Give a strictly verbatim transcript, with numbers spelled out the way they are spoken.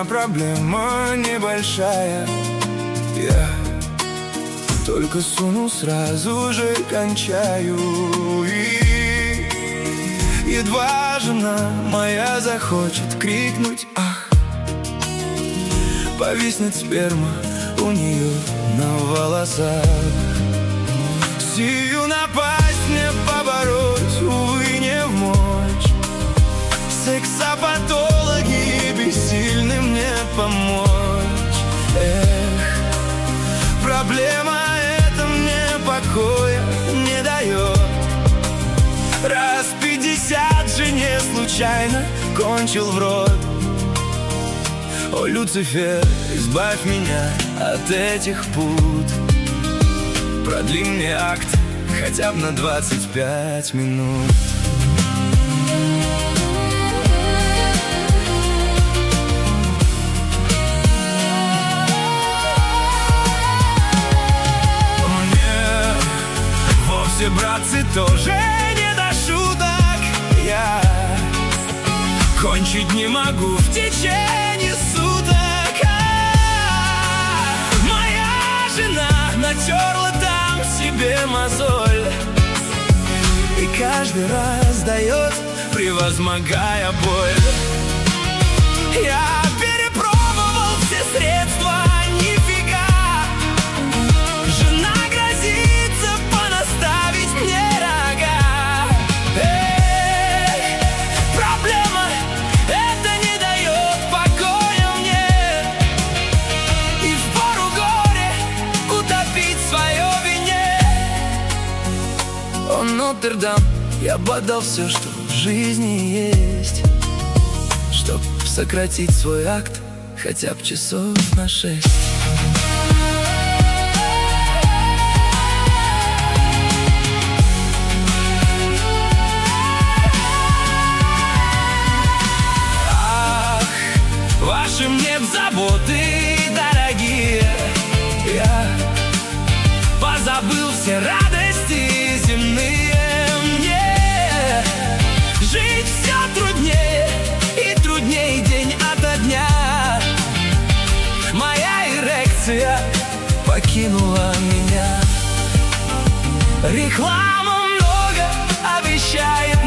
меня проблема небольшая. Я только сунул, сразу же кончаю. И едва жена моя захочет крикнуть «ах», повиснет сперма у нее на волосах. Сию напасть мне побороть, увы, не в мочь. Сексопатологи бессильны мне помочь. Эх, проблема эта мне покоя не дает. Раз пятьдесят жене случайно кончил в рот. О, Люцифер, избавь меня от этих пут. Продли мне акт хотя бы на двадцать пять минут. О нет, вовсе, братцы, тоже не до шуток. Я кончить не могу в течение суток. А, моя жена натерла там себе мозоль и каждый раз дает, превозмогая боль. Я перепробовал все средства, нифига. Жена грозится понаставить мне рога. Эх, проблема это не дает покоя мне. И впору горе утопить свое вине. О, Нотр-Дам, я бы отдал все, что в жизни есть, чтоб сократить свой акт хотя бы часов на шесть. Ах, ваши мне заботы дорогие. Я позабыл все радости земные. Мне жить все труднее и труднее день ото дня. Моя эрекция покинула меня. Реклама много обещает